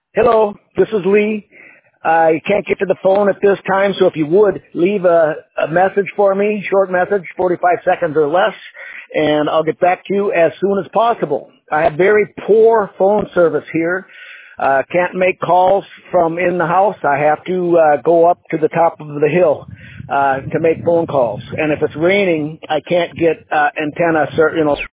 Hello, this is Lee. I can't get to the phone at this time, so if you would, leave a message for me, short message, 45 seconds or less, and I'll get back to you as soon as possible. I have very poor phone service here. Can't make calls from in the house. I have to go up to the top of the hill to make phone calls. And if it's raining, I can't get antenna,